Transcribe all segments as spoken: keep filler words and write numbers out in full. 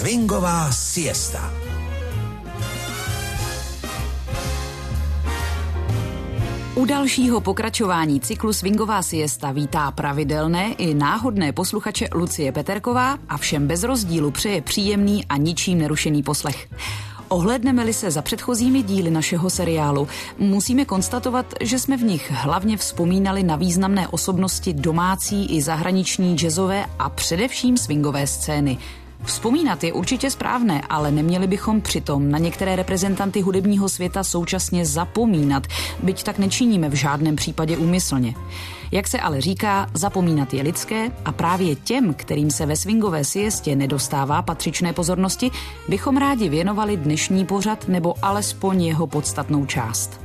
Swingová siesta. U dalšího pokračování cyklu Swingová siesta vítá pravidelné i náhodné posluchače Lucie Peterková a všem bez rozdílu přeje příjemný a ničím nerušený poslech. Ohlédneme-li se za předchozími díly našeho seriálu, musíme konstatovat, že jsme v nich hlavně vzpomínali na významné osobnosti domácí i zahraniční jazzové a především swingové scény. Vzpomínat je určitě správné, ale neměli bychom přitom na některé reprezentanty hudebního světa současně zapomínat, byť tak nečiníme v žádném případě úmyslně. Jak se ale říká, zapomínat je lidské a právě těm, kterým se ve swingové siestě nedostává patřičné pozornosti, bychom rádi věnovali dnešní pořad nebo alespoň jeho podstatnou část.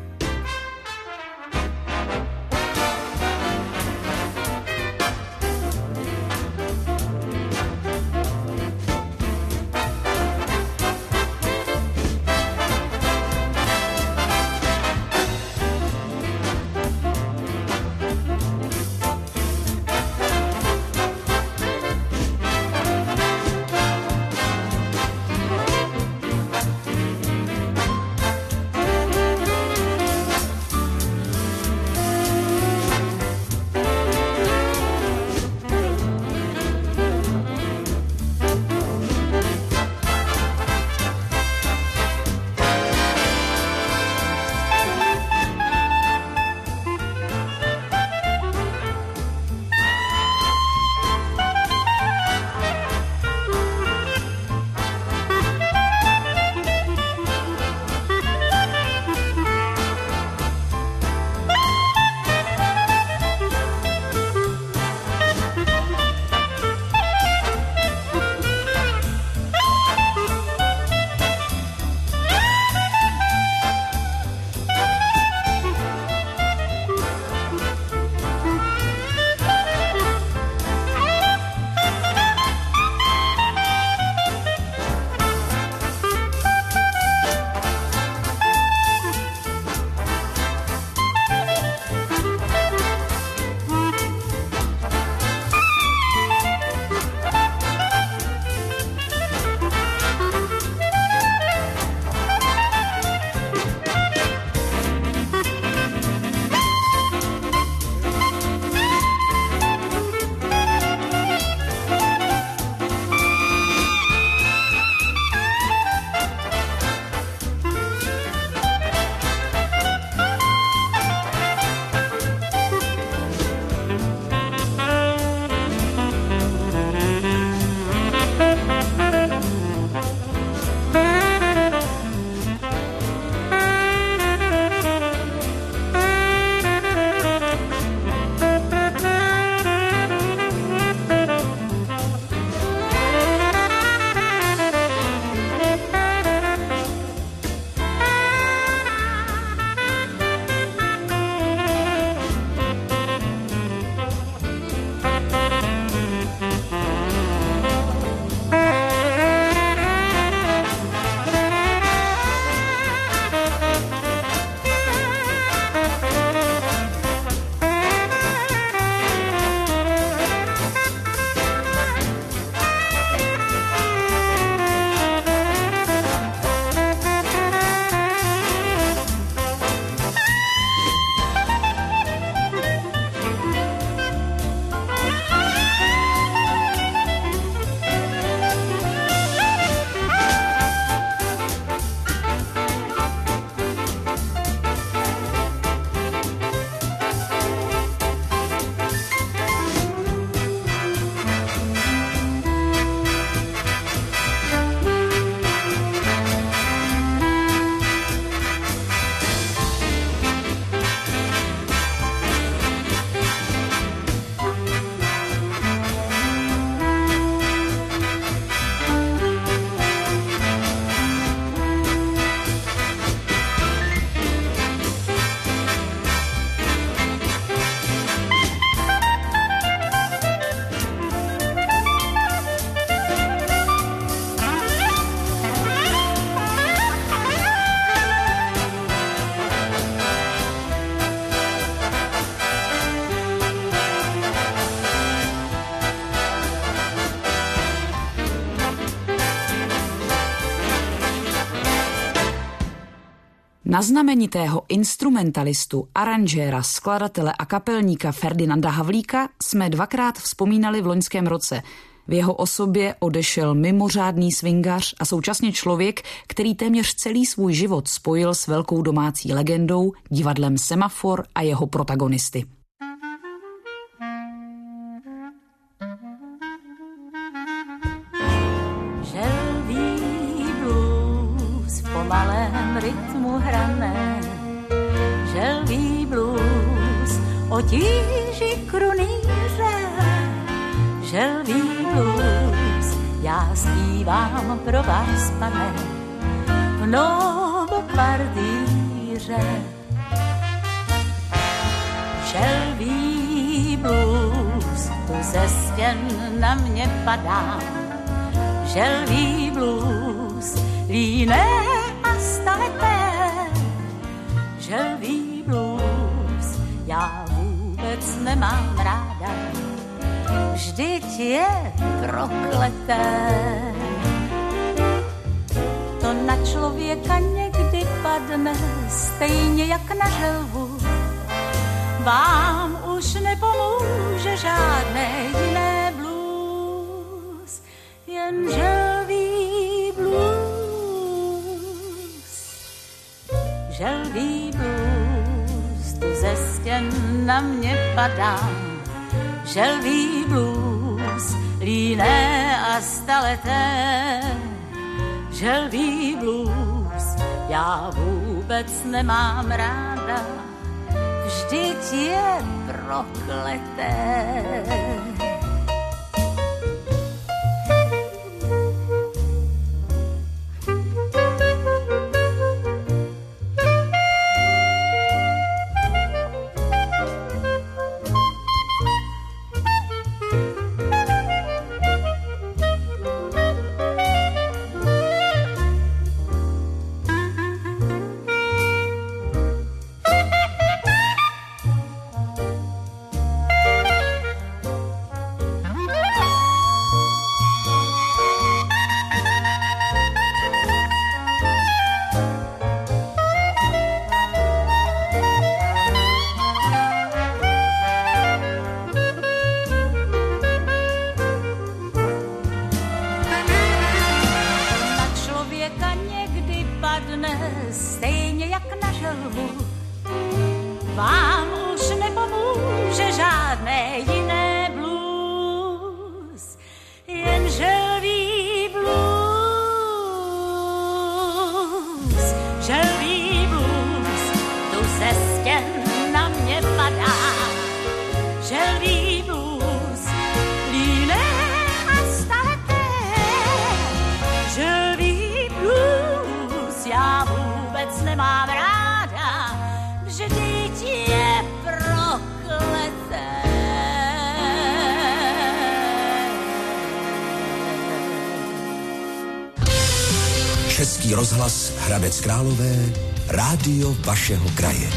Na znamenitého instrumentalistu, aranžéra, skladatele a kapelníka Ferdinanda Havlíka jsme dvakrát vzpomínali v loňském roce. V jeho osobě odešel mimořádný swingař a současně člověk, který téměř celý svůj život spojil s velkou domácí legendou, divadlem Semafor a jeho protagonisty. Želví blues v pomalém rytmu hrané, želví blues o tíži krunýře, želví blues, já zpívám pro vás, pane, v novokvartíře. Želví blues, tu ze stěn na mě padá, želví blues, líné a staleté, želví blues, já vůbec nemám ráda, vždyť je prokleté. To na člověka někdy padne, stejně jak na želvu. Vám už nepomůže žádné jiné blues, jen želví blues. Želví blues, tu ze stěn na mě padá, želví blues, líné a staleté, želví blues, já vůbec nemám ráda, vždyť je prokleté. Stejně jak na želvu, vám už nepomůže žádné jiné blues, jen želví blues, želví blues, tu ze stěn na mě padá, želví blues, líné a staleté, želví blues, já vůbec nemám ráda, vždyť je prokleté. Český rozhlas Hradec Králové, rádio vašeho kraje.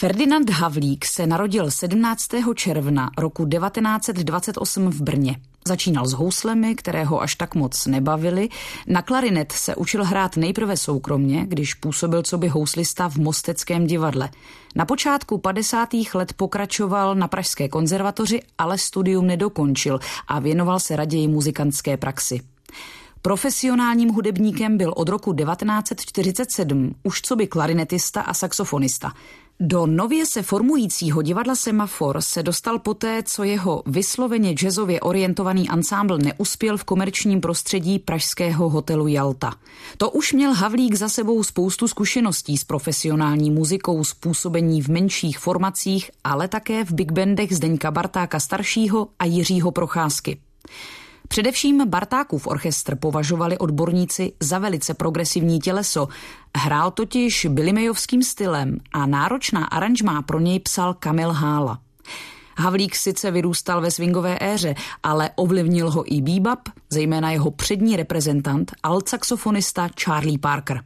Ferdinand Havlík se narodil sedmnáctého června roku devatenáct set dvacet osm v Brně. Začínal s houslemi, které ho až tak moc nebavily. Na klarinet se učil hrát nejprve soukromně, když působil coby houslista v Mosteckém divadle. Na počátku padesátých let pokračoval na Pražské konzervatoři, ale studium nedokončil a věnoval se raději muzikantské praxi. Profesionálním hudebníkem byl od roku devatenáct set čtyřicet sedm už coby klarinetista a saxofonista. Do nově se formujícího divadla Semafor se dostal poté, co jeho vysloveně jazzově orientovaný ansámbl neuspěl v komerčním prostředí pražského hotelu Jalta. To už měl Havlík za sebou spoustu zkušeností s profesionální muzikou, s působení v menších formacích, ale také v big bandech Zdeňka Bartáka staršího a Jiřího Procházky. Především Bartákův orchestr považovali odborníci za velice progresivní těleso. Hrál totiž billymayovským stylem a náročná aranžmá pro něj psal Kamil Hála. Havlík sice vyrůstal ve swingové éře, ale ovlivnil ho i bebop, zejména jeho přední reprezentant, altsaxofonista Charlie Parker.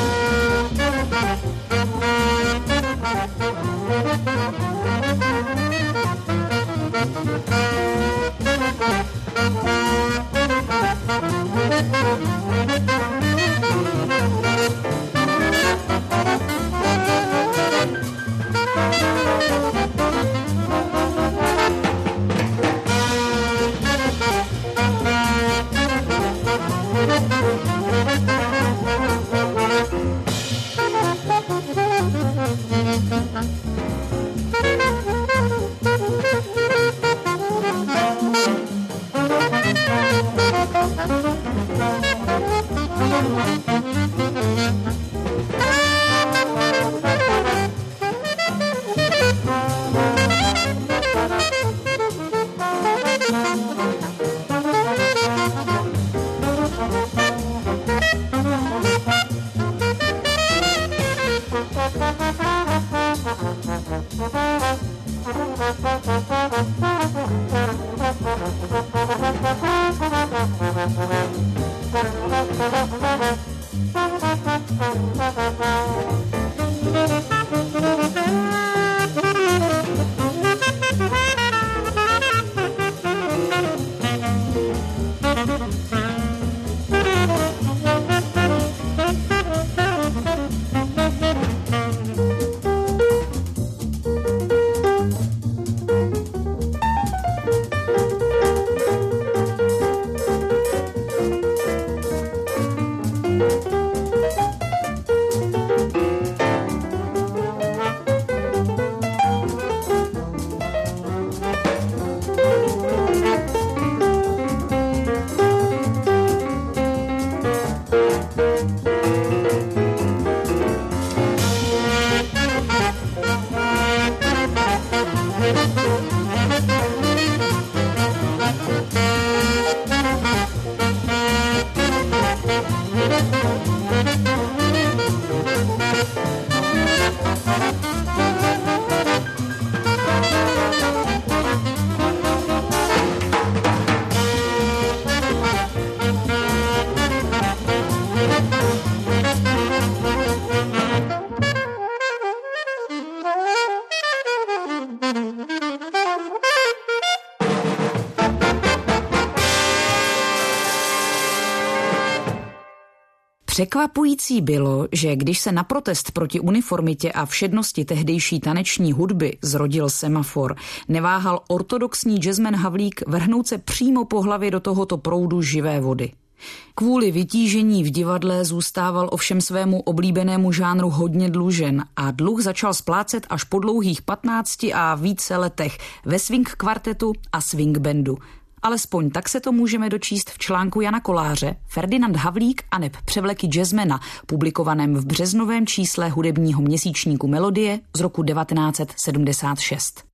Překvapující bylo, že když se na protest proti uniformitě a všednosti tehdejší taneční hudby zrodil Semafor, neváhal ortodoxní jazzman Havlík vrhnout se přímo po hlavě do tohoto proudu živé vody. Kvůli vytížení v divadle zůstával ovšem svému oblíbenému žánru hodně dlužen a dluh začal splácet až po dlouhých patnácti a více letech ve swing kvartetu a swing bandu. Alespoň tak se to můžeme dočíst v článku Jana Koláře Ferdinand Havlík aneb převleky jazzmana, publikovaném v březnovém čísle hudebního měsíčníku Melodie z roku devatenáct set sedmdesát šest.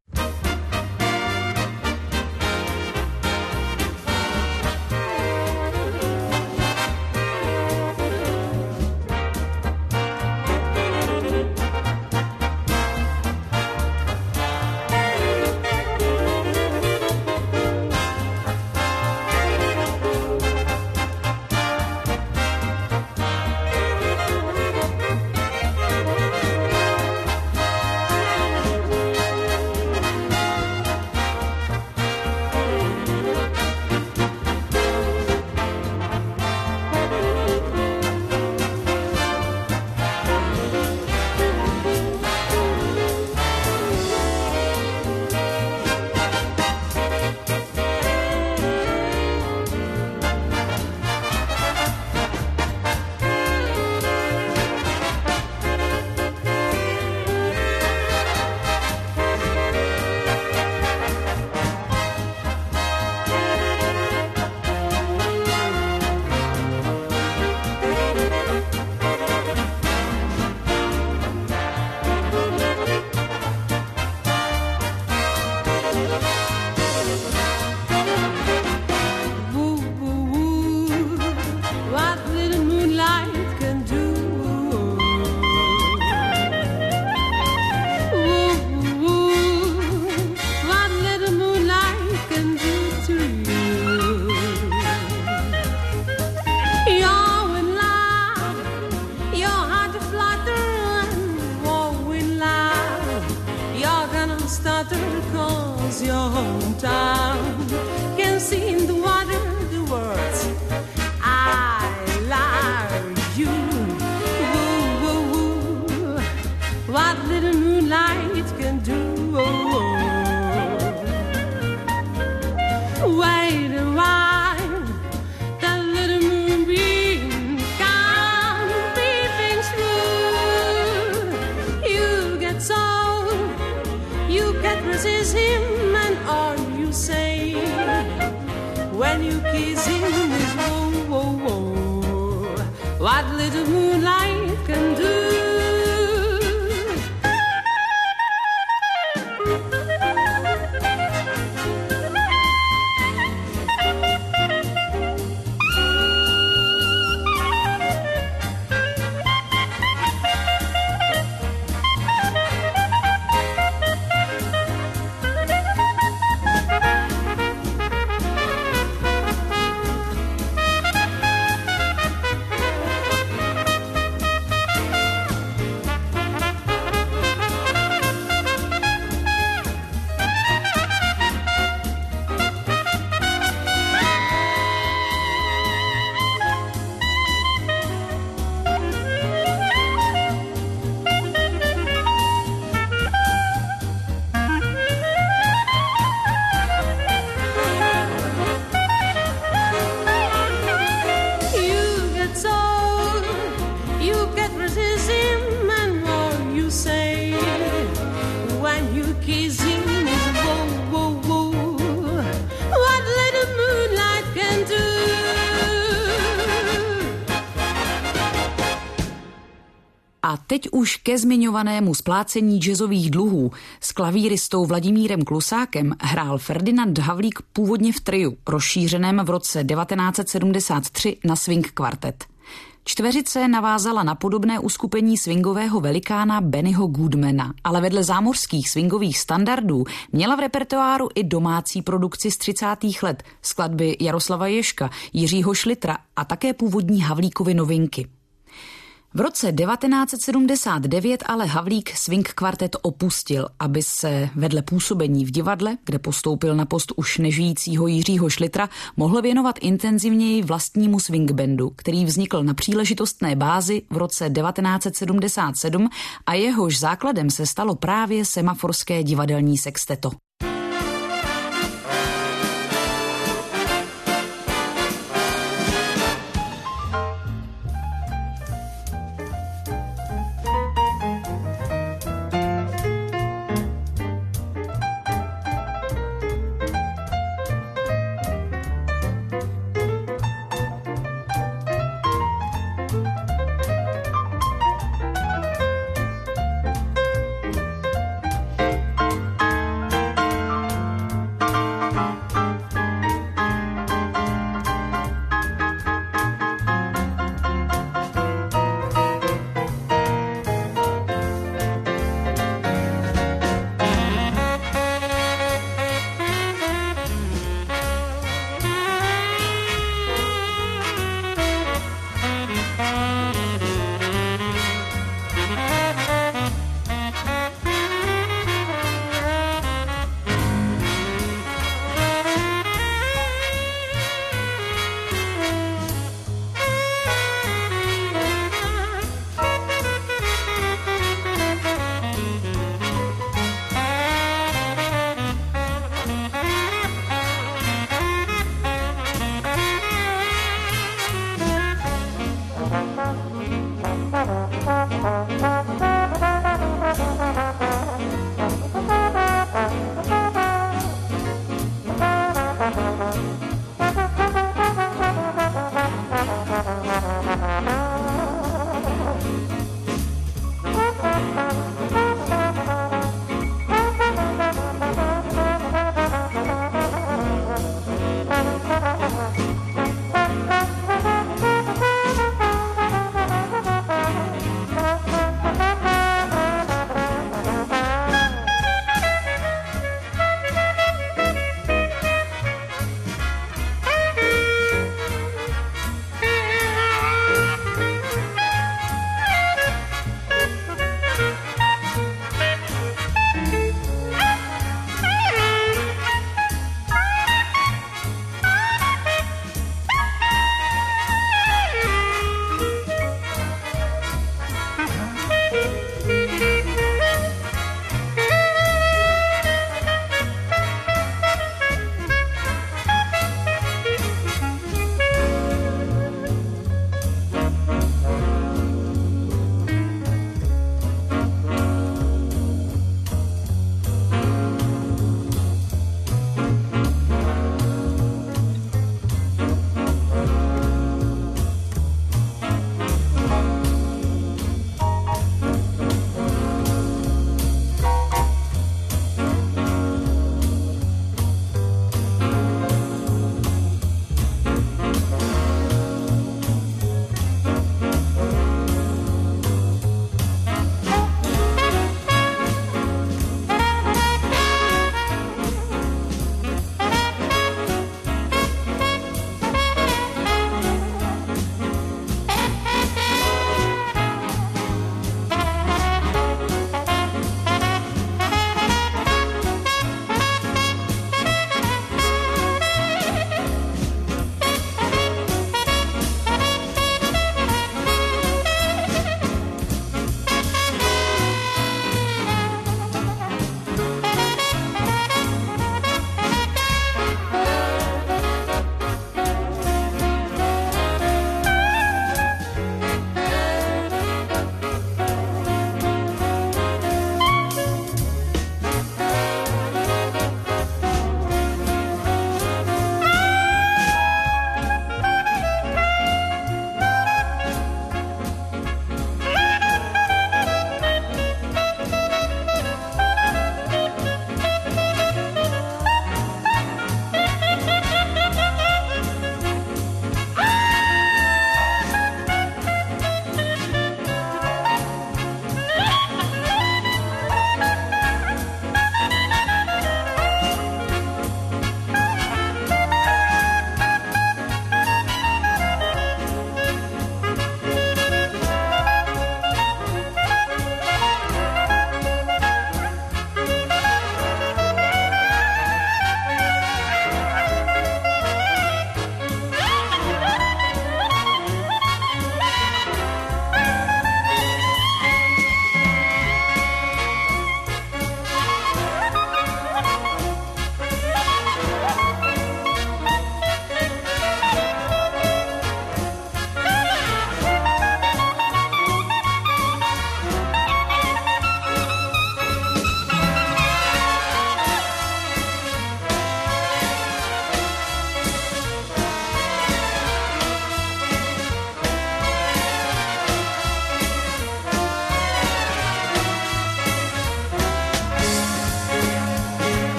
when you kiss him is whoa, whoa, whoa. What little moonlight can do. A teď už ke zmiňovanému splácení jazzových dluhů. S klavíristou Vladimírem Klusákem hrál Ferdinand Havlík původně v triu, rozšířeném v roce devatenáct set sedmdesát tři na swing kvartet. Čtveřice navázala na podobné uskupení swingového velikána Bennyho Goodmana, ale vedle zámořských swingových standardů měla v repertoáru i domácí produkci z třicátých let, skladby Jaroslava Ježka, Jiřího Šlitra a také původní Havlíkovy novinky. V roce devatenáct set sedmdesát devět ale Havlík swing kvartet opustil, aby se vedle působení v divadle, kde postoupil na post už nežijícího Jiřího Šlitra, mohl věnovat intenzivněji vlastnímu swing bandu, který vznikl na příležitostné bázi v roce devatenáct set sedmdesát sedm a jehož základem se stalo právě Semaforské divadelní sexteto.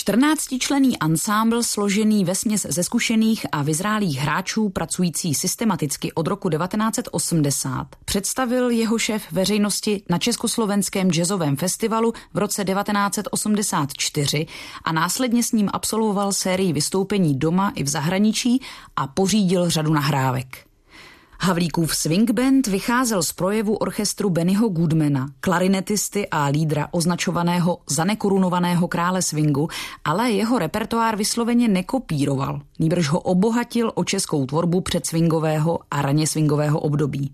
čtrnáctičlenný ansámbl složený vesměs ze zkušených a vyzrálých hráčů pracující systematicky od roku devatenáct set osmdesát představil jeho šéf veřejnosti na Československém jazzovém festivalu v roce devatenáct set osmdesát čtyři a následně s ním absolvoval sérii vystoupení doma i v zahraničí a pořídil řadu nahrávek. Havlíkův swing band vycházel z projevu orchestru Bennyho Goodmana, klarinetisty a lídra označovaného za nekorunovaného krále swingu, ale jeho repertoár vysloveně nekopíroval, nýbrž ho obohatil o českou tvorbu předswingového a raně swingového období.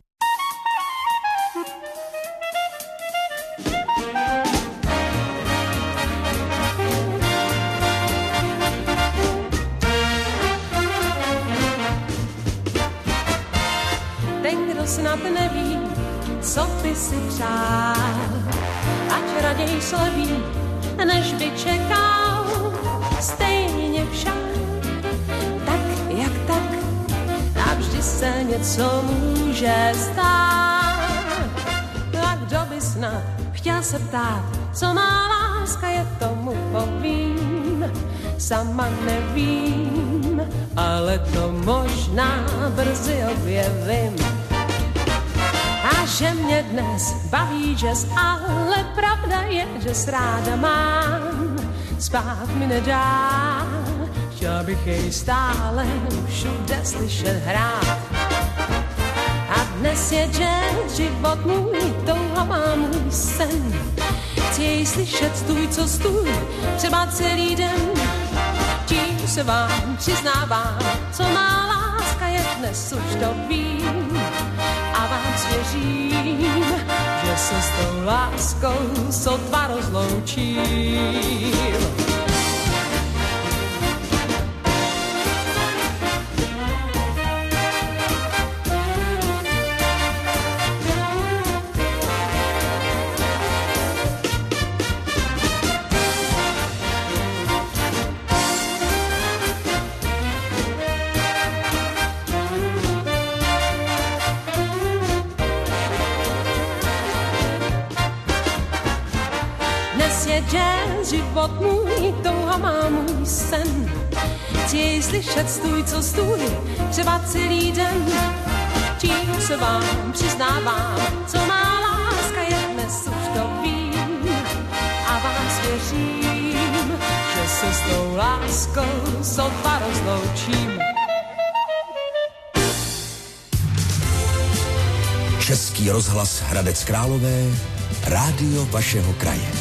Snad neví, co by si přál, ať raději sleví, než by čekal. Stejně však, tak jak tak, navždy se něco může stát. A kdo by snad chtěl se ptát, co má láska, je tomu povím, sama nevím, ale to možná brzy objevím. A že mě dnes baví jazz, ale pravda je, že s ráda mám, spát mi nedá, chtěla bych jej stále všude slyšet hrát. A dnes je jazz, život můj, touha má můj sen, chci jej slyšet stůj co stůj, třeba celý den. Tím se vám přiznávám, co má láska je, dnes už to vím. A vám svěřím, že se s tou láskou sotva rozloučím. Jazz, život můj, touha má můj sen, chci jej slyšet stůj co stůj, třeba celý den. Tím se vám přiznávám, co má láska je, dnes už to vím. A vám svěřím, že se s tou láskou sotva rozloučím. Český rozhlas Hradec Králové, rádio vašeho kraje.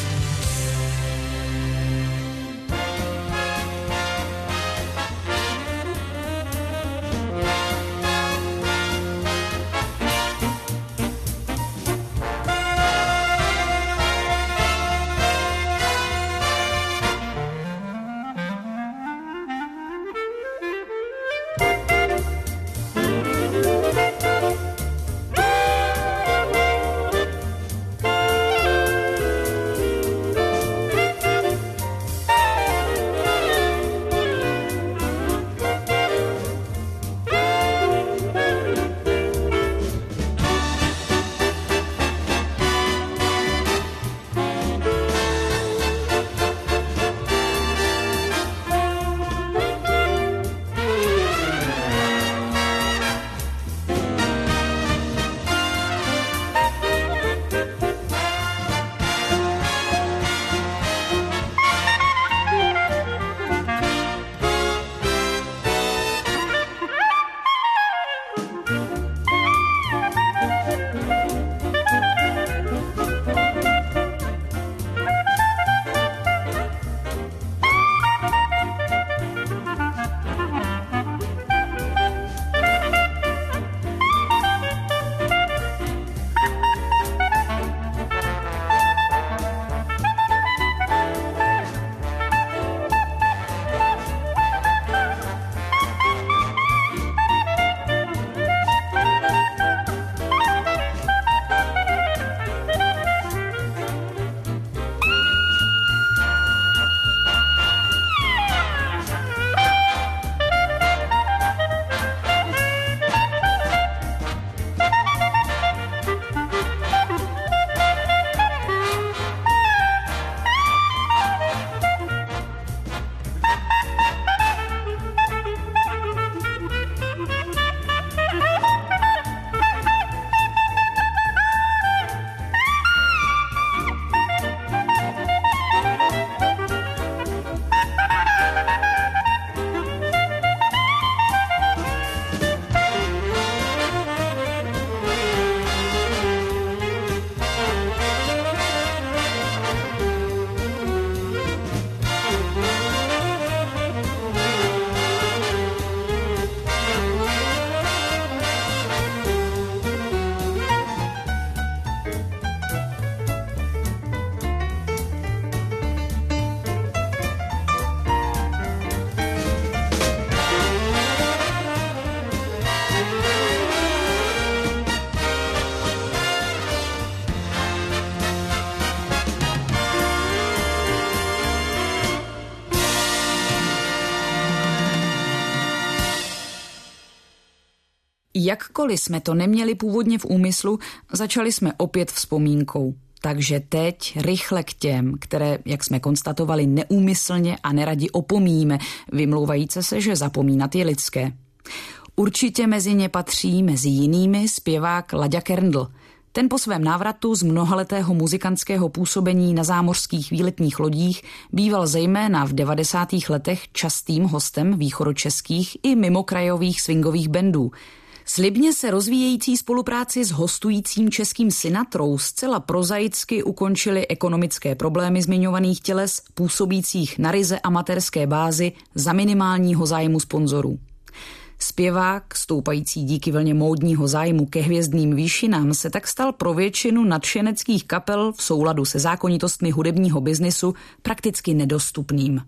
Jakkoliv jsme to neměli původně v úmyslu, začali jsme opět vzpomínkou. Takže teď rychle k těm, které, jak jsme konstatovali, neúmyslně a neradi opomíjíme, vymlouvajíce se, že zapomínat je lidské. Určitě mezi ně patří mezi jinými zpěvák Láďa Kerndl. Ten po svém návratu z mnohaletého muzikantského působení na zámořských výletních lodích býval zejména v devadesátých letech častým hostem východočeských i mimokrajových swingových bandů. Slibně se rozvíjející spolupráci s hostujícím českým Sinatrou zcela prozaicky ukončily ekonomické problémy zmiňovaných těles působících na ryze amatérské bázi za minimálního zájmu sponzorů. Zpěvák, stoupající díky vlně módního zájmu ke hvězdným výšinám, se tak stal pro většinu nadšeneckých kapel v souladu se zákonitostmi hudebního biznisu prakticky nedostupným.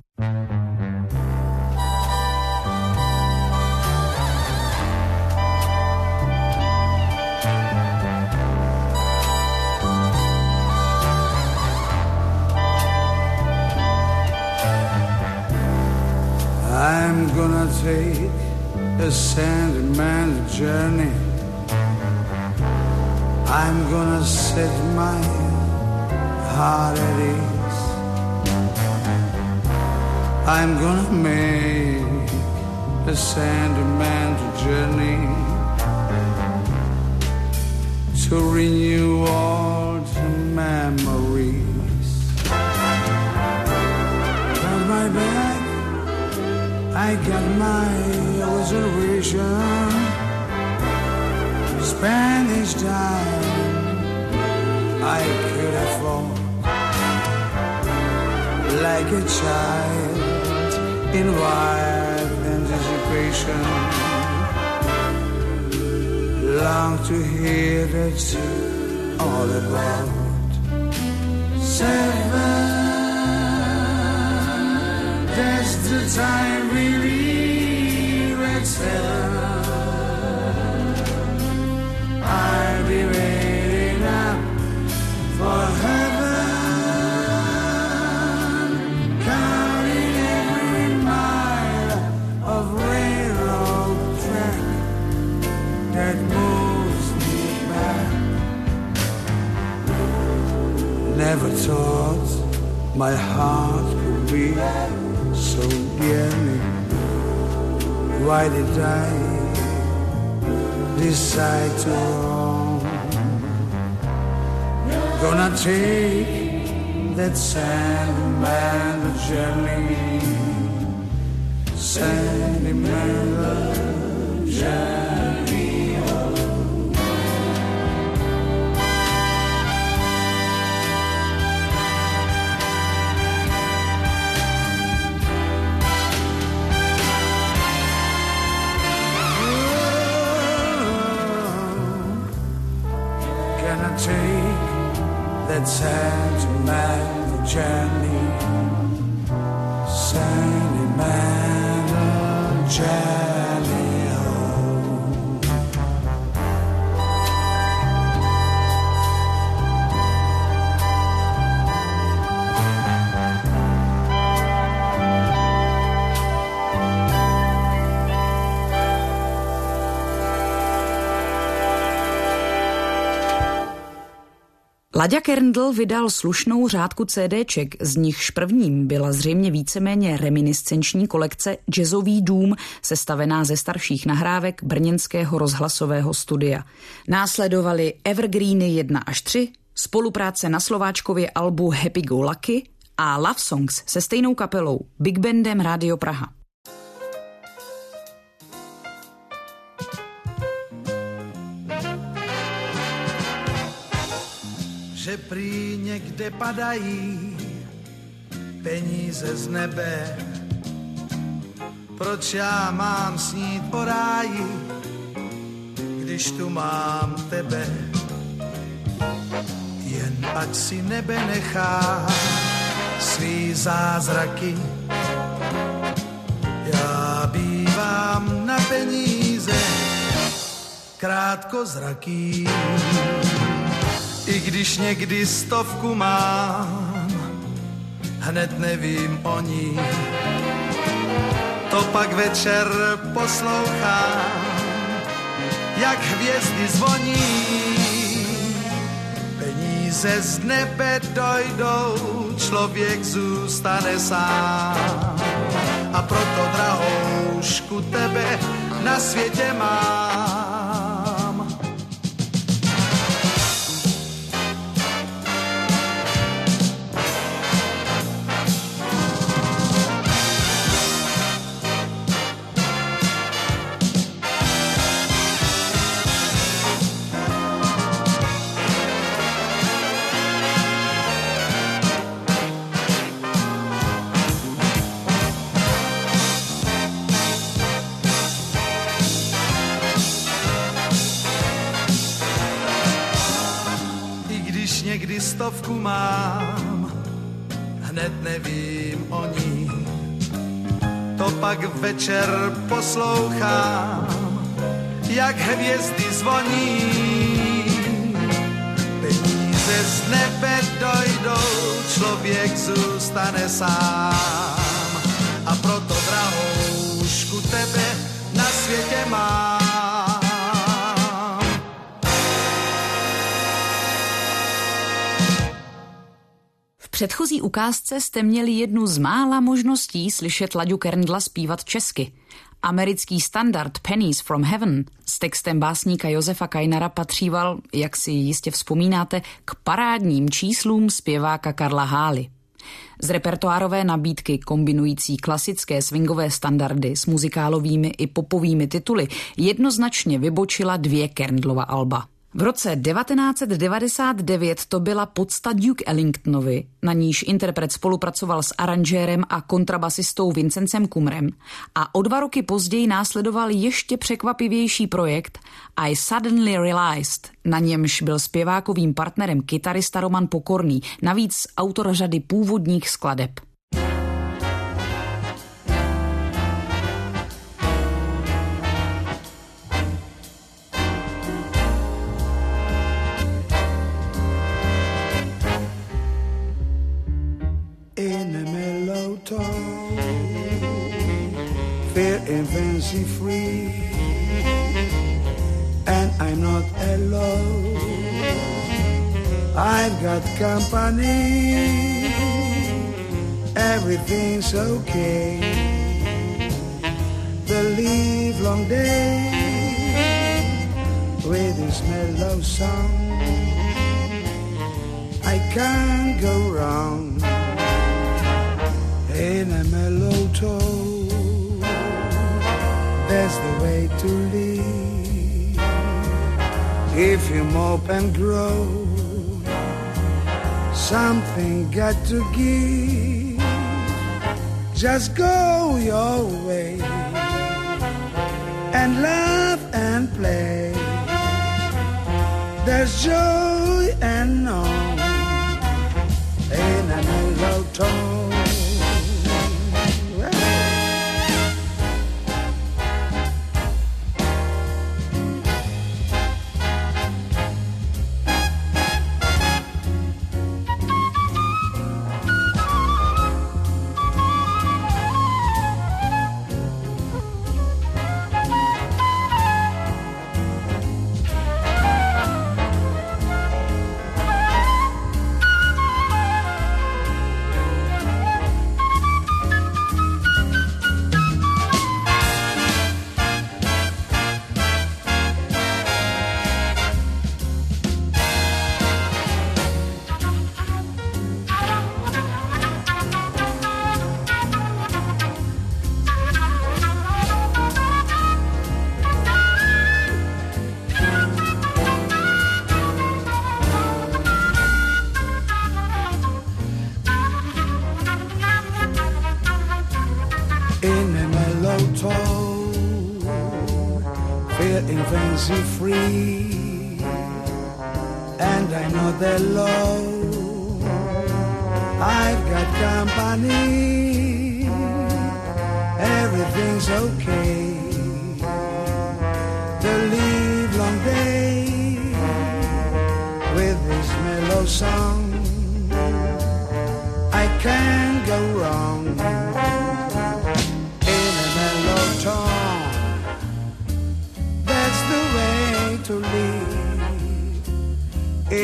I'm gonna take a sandman's journey. I'm gonna set my heart at ease. I'm gonna make a sandman's journey to renew all the memories. Got my back, I got my reservation, Spanish dime I could afford, like a child in wild anticipation, long to hear that's all about. Seven, that's the time we leave at seven. I'll be waiting up for heaven, counting every mile of railroad track that moves me back. Never thought my heart could be so yearning. Why did I decide to roam? Gonna take that sentimental journey, sentimental journey home. Gonna take that sentimental journey, sentimental journey home. Láďa Kerndl vydal slušnou řádku CDček, z nichž prvním byla zřejmě víceméně reminiscenční kolekce Jazzový dům, sestavená ze starších nahrávek brněnského rozhlasového studia. Následovaly Evergreeny jedna až tři, spolupráce na Slováčkově albu Happy Go Lucky a Love Songs se stejnou kapelou Big Bandem Rádio Praha. Že prý někde padají peníze z nebe. Proč já mám snít o ráji, když tu mám tebe? Jen ať si nebe nechá svý zázraky. Já bývám na peníze krátkozraký. I když někdy stovku mám, hned nevím o ní. To pak večer poslouchám, jak hvězdy zvoní. Peníze z nebe dojdou, člověk zůstane sám. A proto, drahoušku, tebe na světě mám. Někdy stovku mám, hned nevím o ní, to pak večer poslouchám, jak hvězdy zvoní. Peníze z nebe dojdou, člověk zůstane sám. A proto, drahoušku, tebe na světě mám. V předchozí ukázce jste měli jednu z mála možností slyšet Laďu Kerndla zpívat česky. Americký standard Pennies from Heaven s textem básníka Josefa Kajnara patříval, jak si jistě vzpomínáte, k parádním číslům zpěváka Karla Hály. Z repertoárové nabídky kombinující klasické swingové standardy s muzikálovými i popovými tituly jednoznačně vybočila dvě Kerndlova alba. V roce devatenáct set devadesát devět to byla podsta Duke Ellingtonovi, na níž interpret spolupracoval s aranžérem a kontrabasistou Vincencem Kumrem, a o dva roky později následoval ještě překvapivější projekt I Suddenly Realized, na němž byl zpěvákovým partnerem kytarista Roman Pokorný, navíc autor řady původních skladeb. Fair and fancy free, and I'm not alone. I've got company, everything's okay. The livelong day with this mellow song, I can't go wrong in a mellow tone. That's the way to live. If you mope and grow, something got to give. Just go your way and laugh and play. There's joy and all in a mellow tone. Fancy free, and I'm not alone. I've got company, everything's okay. The livelong day with this mellow song, I can't go wrong in a mellow tone. That's the way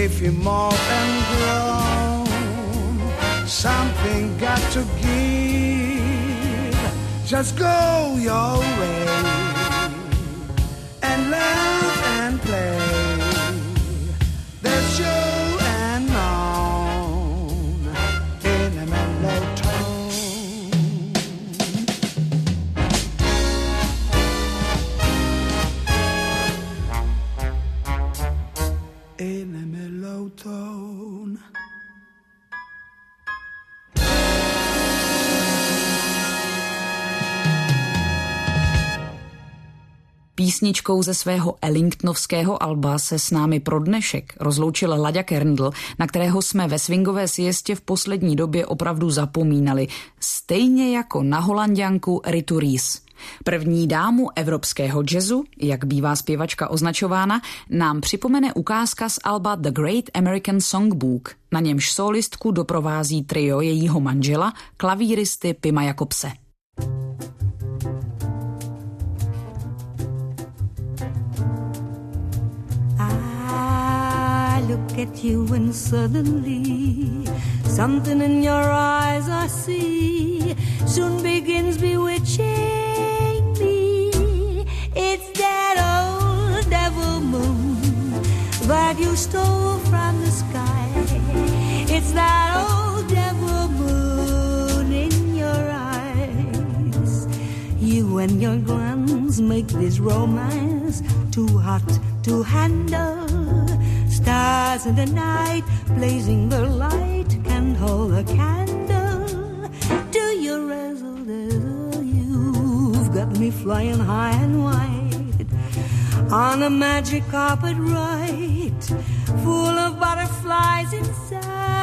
if you more and grown, something got to give. Just go your way and laugh and play. There's you and on in a mellow tone. In a mellow tone. Písničkou ze svého Ellingtonovského alba se s námi pro dnešek rozloučil Laďa Kerndl, na kterého jsme ve swingové siestě v poslední době opravdu zapomínali, stejně jako na Holanďanku Ritu Ries. První dámu evropského jazzu, jak bývá zpěvačka označována, nám připomene ukázka z alba The Great American Songbook, na němž solistku doprovází trio jejího manžela, klavíristy Pima Jakobse. Look at you and suddenly something in your eyes I see soon begins bewitching me. It's that old devil moon that you stole from the sky. It's that old devil moon in your eyes. You and your glance make this romance too hot to handle. Stars in the night, blazing the light, can't hold a candle to your razzle dazzle. You've got me flying high and wide on a magic carpet ride, full of butterflies inside.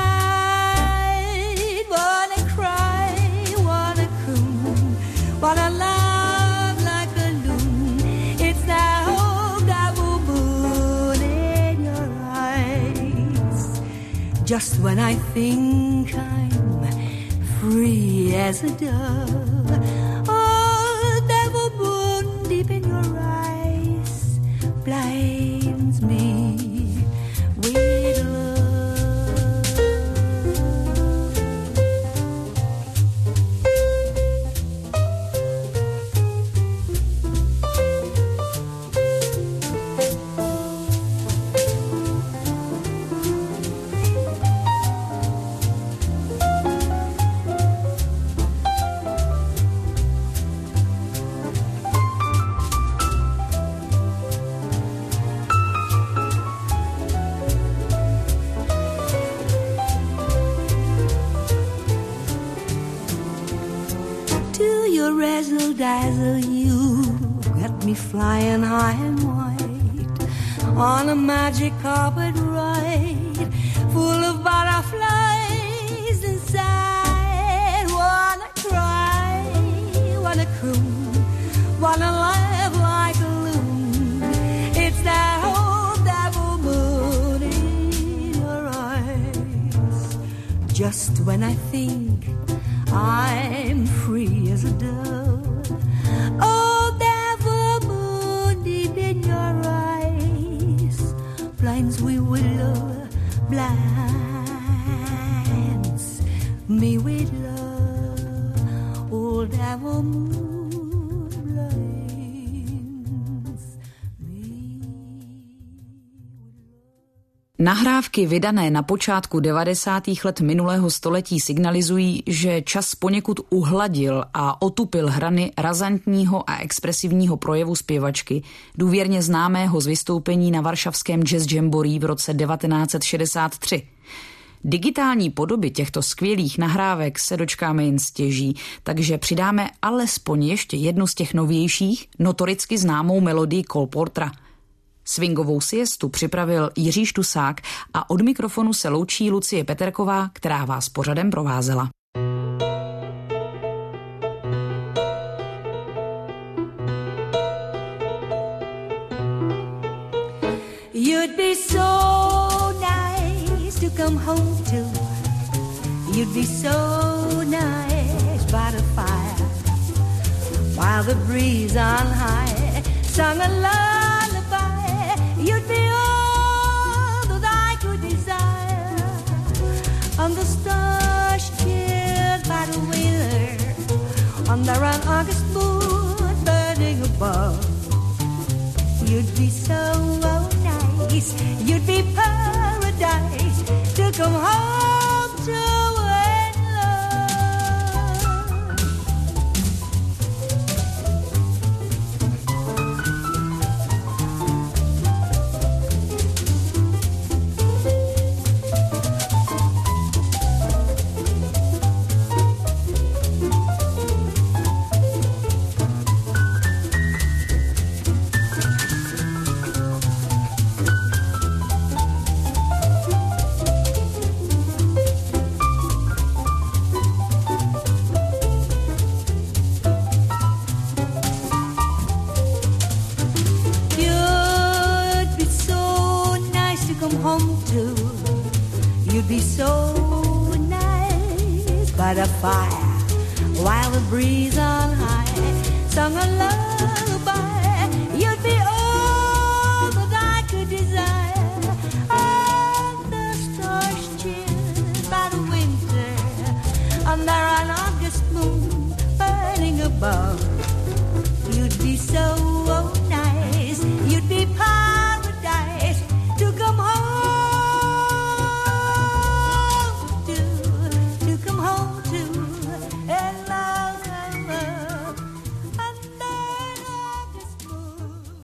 Wanna cry, wanna croon, wanna love like a loon. It's that whole double moon in your eyes. Just when I think I'm free as a dove, oh, devil moon deep in your eyes blinds me with love. Dazzle, you got me flying high and wide on a magic carpet ride, full of butterflies inside. Wanna cry, wanna croon, wanna laugh like a loon. It's that whole devil moon in your eyes. Just when I think I'm free as a dove, oh, devil moon deep in your eyes blinds me with love, blinds me with love. Oh, devil moon blinds me. Nahrávky vydané na počátku devadesátých let minulého století signalizují, že čas poněkud uhladil a otupil hrany razantního a expresivního projevu zpěvačky, důvěrně známého z vystoupení na varšavském Jazz Jamboree v roce devatenáct set šedesát tři. Digitální podoby těchto skvělých nahrávek se dočkáme jen stěží, takže přidáme alespoň ještě jednu z těch novějších, notoricky známou melodii Cole Portera. Swingovou siestu připravil Jiří Štusák a od mikrofonu se loučí Lucie Peterková, která vás pořadem provázela. You'd be so nice to come home to. You'd be so nice by the fire, while the breeze on high sung a lullaby. You'd be all that I could desire. among the stars, cheered by the winter, under an August moon burning above. You'd be so oh, nice, you'd be paradise to come home to in love. You'd be so nice by the fire, while the breeze on high sung a lullaby. You'd be all that I could desire, and the stars cheered by the winter, under an August moon burning above.